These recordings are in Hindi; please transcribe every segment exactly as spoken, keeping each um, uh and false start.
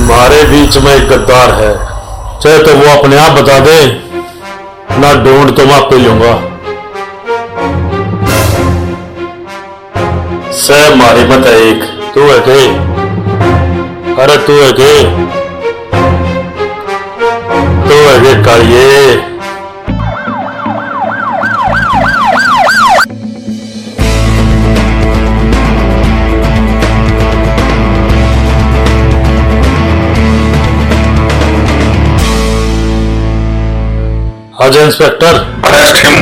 हमारे बीच में एक गद्दार है, चाहे तो वो अपने आप बता दे, ना ढूंढ तो मैं पे लूंगा। सह मारी मत है एक, तू है के? अरे तू है के? तू है के कालिए? आज इंस्पेक्टर, अरेस्ट हिम।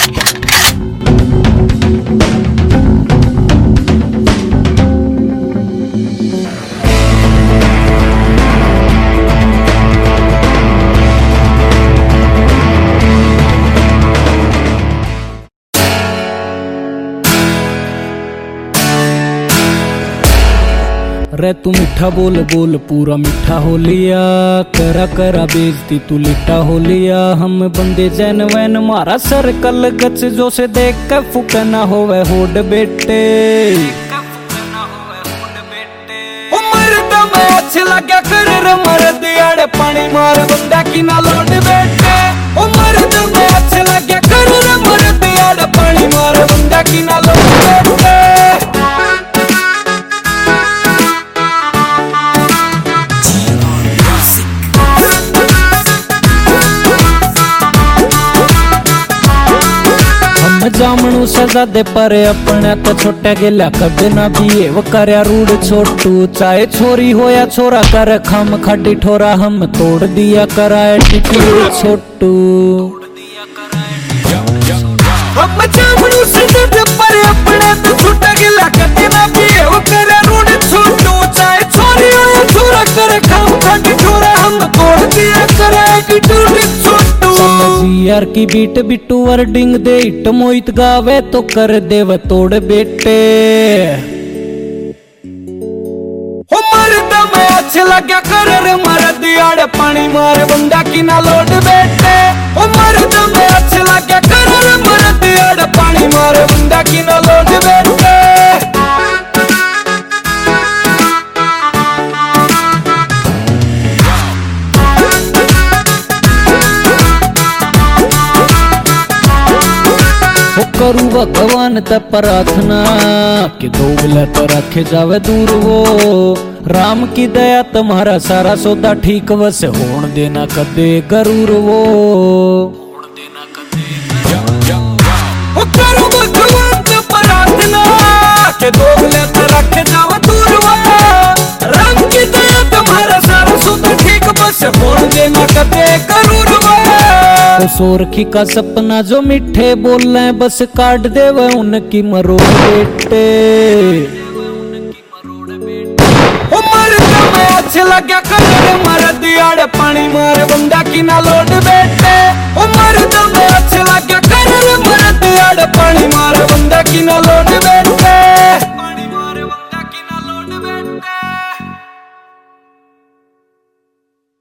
रे तू मीठा बोल बोल पूरा मीठा हो लिया, करा करा बेइज्जती तू लिटा हो लिया। हम बंदे जैन वैन मारा सर्कल गच जो से देख के फुका ना होवे होड बेटे। अच्छे लगे कर मर्द आड़े पानी मार बंदा की ना लोड बेटे। ओ मर्द में अच्छे लगे कर मर्द आड़े पानी मार बंदा की ना लोड बेटे। जामनू सजा दे पर अपने तो छोटे गिला कभी ना बिहेव करया रूड छोटू। चाहे छोरी हो या छोरा कर खम खटी ठोरा हम तोड़ दिया कराए टिकट छोटू। हम जामनू सजा दे पर अपने तो छोटे गिला कभी ना बिहेव करया रूड छोटू। चाहे छोरी हो या छोरा कर खम खटी ठोरा हम तोड़ दिया कराए टिकट छोटू। यार की बीट बिट्टू वर्डिंग दे इट मोहित गावे तो कर देव तोड़ बेटे। हो मर्द में अच्छे लगे कर मर्द आड़े पानी मार बंदा की ना लोड बेटे। हो मर्द में अच्छे लगे कर मर्द आड़े पानी मार बंदा की ना लोड बेटे। करू भगवान ते प्रार्थना कि दोगला तो रखे जावे दूर वो। राम की दया तुम्हारा सारा सौदा ठीक वसे होण देना कदे गरूर वो। करू भगवान ते प्रार्थना कि दोगला तो रखे जावे दूर वो। राम की दया तुम्हारा सारा सौदा ठीक वसे होण देना कदे गरूर वो। सोरखी का सपना जो मिठे बोले बस काट देवे उनकी मरोड़ बेटे। ओ मर्द में अच्छे लगे कर मर्द आड़े पानी मार बंदा की ना लोड बेटे। ओ मर्द में अच्छे लगे कर मर्द आड़े पानी मार बंदा की ना